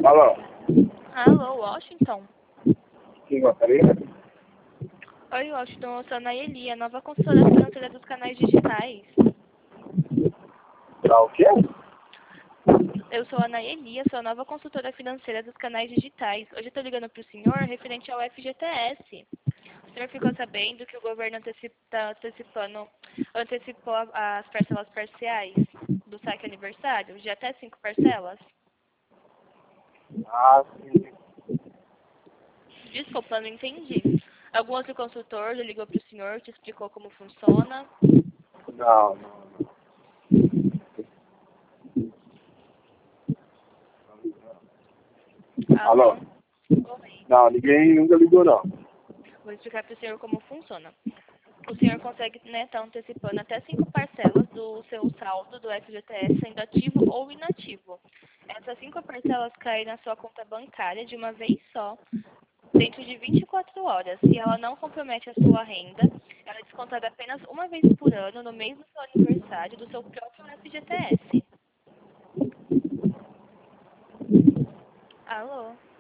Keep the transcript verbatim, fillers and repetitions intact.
Alô? Alô, Washington? Quem gostaria? Oi, Washington, eu sou a Nayeli, a nova consultora financeira dos canais digitais. Tá o quê? Eu sou a Nayeli, a sua nova consultora financeira dos canais digitais. Hoje eu estou ligando para o senhor referente ao F G T S. O senhor ficou sabendo que o governo está antecipando, antecipou as parcelas parciais do saque aniversário, de até cinco parcelas? Ah, sim. Desculpa, não entendi. Algum outro consultor já ligou para o senhor, te explicou como funciona? Não, não, não. Alô? Alô? Oi. Não, ninguém nunca ligou, não. Vou explicar para o senhor como funciona. O senhor consegue, né, estar antecipando até cinco parcelas do seu saldo do F G T S, sendo ativo ou inativo. Essas cinco parcelas caem na sua conta bancária de uma vez só, dentro de vinte e quatro horas, e ela não compromete a sua renda. Ela é descontada apenas uma vez por ano, no mês do seu aniversário, do seu próprio F G T S. Alô?